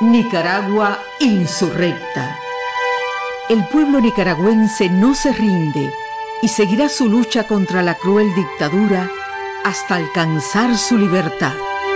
Nicaragua insurrecta. El pueblo nicaragüense no se rinde y seguirá su lucha contra la cruel dictadura hasta alcanzar su libertad.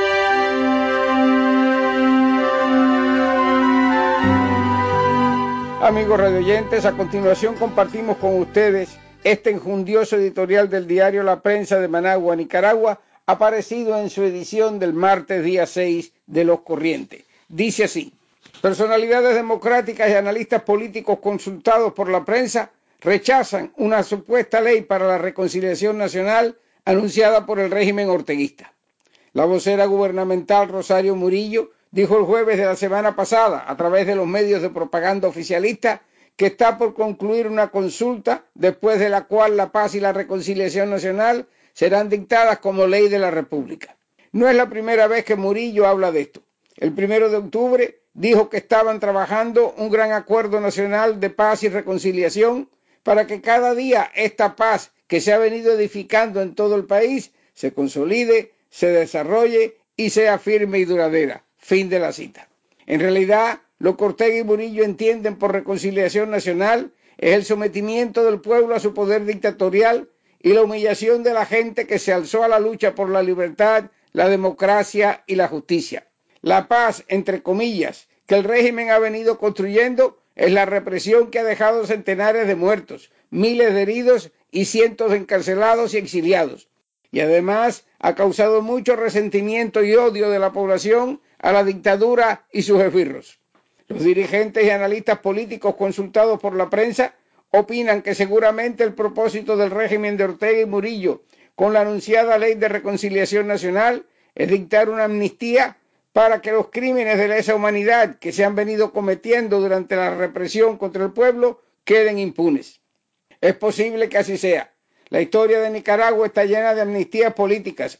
Amigos radioyentes, a continuación compartimos con ustedes este enjundioso editorial del diario La Prensa de Managua, Nicaragua, aparecido en su edición del martes día 6 de Los Corrientes. Dice así: personalidades democráticas y analistas políticos consultados por la prensa rechazan una supuesta ley para la reconciliación nacional anunciada por el régimen orteguista. La vocera gubernamental Rosario Murillo dijo el jueves de la semana pasada, a través de los medios de propaganda oficialista, que está por concluir una consulta después de la cual la paz y la reconciliación nacional serán dictadas como ley de la República. No es la primera vez que Murillo habla de esto. El 1 de octubre dijo que estaban trabajando un gran acuerdo nacional de paz y reconciliación para que cada día esta paz que se ha venido edificando en todo el país se consolide, se desarrolle y sea firme y duradera. Fin de la cita. En realidad, lo que Ortega y Murillo entienden por reconciliación nacional es el sometimiento del pueblo a su poder dictatorial y la humillación de la gente que se alzó a la lucha por la libertad, la democracia y la justicia. La paz, entre comillas, que el régimen ha venido construyendo es la represión que ha dejado centenares de muertos, miles de heridos y cientos de encarcelados y exiliados. Y además ha causado mucho resentimiento y odio de la población a la dictadura y sus esbirros. Los dirigentes y analistas políticos consultados por la prensa opinan que seguramente el propósito del régimen de Ortega y Murillo con la anunciada ley de reconciliación nacional es dictar una amnistía para que los crímenes de lesa humanidad que se han venido cometiendo durante la represión contra el pueblo queden impunes. Es posible que así sea. La historia de Nicaragua está llena de amnistías políticas,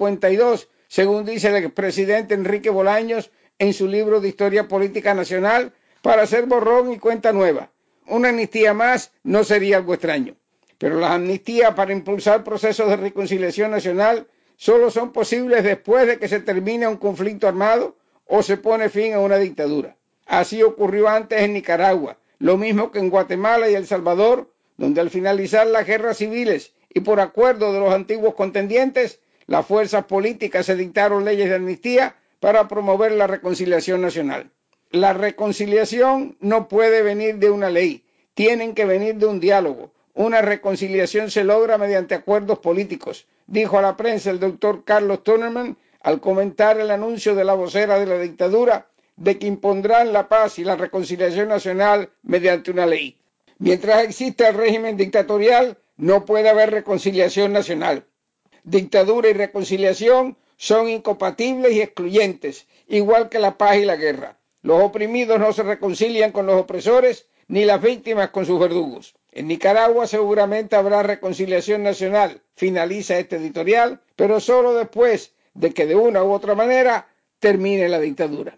52, según dice el expresidente Enrique Bolaños en su libro de Historia Política Nacional, para hacer borrón y cuenta nueva. Una amnistía más no sería algo extraño. Pero las amnistías para impulsar procesos de reconciliación nacional solo son posibles después de que se termine un conflicto armado o se pone fin a una dictadura. Así ocurrió antes en Nicaragua, lo mismo que en Guatemala y El Salvador, donde al finalizar las guerras civiles y por acuerdo de los antiguos contendientes, las fuerzas políticas se dictaron leyes de amnistía para promover la reconciliación nacional. La reconciliación no puede venir de una ley, tienen que venir de un diálogo. Una reconciliación se logra mediante acuerdos políticos, dijo a la prensa el doctor Carlos Tunnerman al comentar el anuncio de la vocera de la dictadura de que impondrán la paz y la reconciliación nacional mediante una ley. Mientras exista el régimen dictatorial, no puede haber reconciliación nacional. Dictadura y reconciliación son incompatibles y excluyentes, igual que la paz y la guerra. Los oprimidos no se reconcilian con los opresores, ni las víctimas con sus verdugos. En Nicaragua seguramente habrá reconciliación nacional, finaliza este editorial, pero solo después de que de una u otra manera termine la dictadura.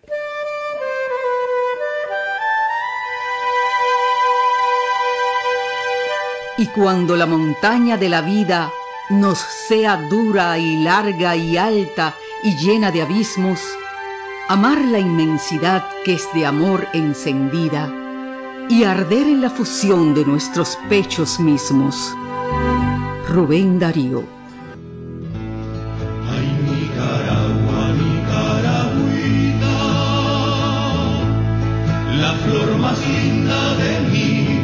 Y cuando la montaña de la vida nos sea dura y larga y alta y llena de abismos, amar la inmensidad que es de amor encendida y arder en la fusión de nuestros pechos mismos. Rubén Darío. Ay, Nicaragua, Nicaragüita, la flor más linda de mi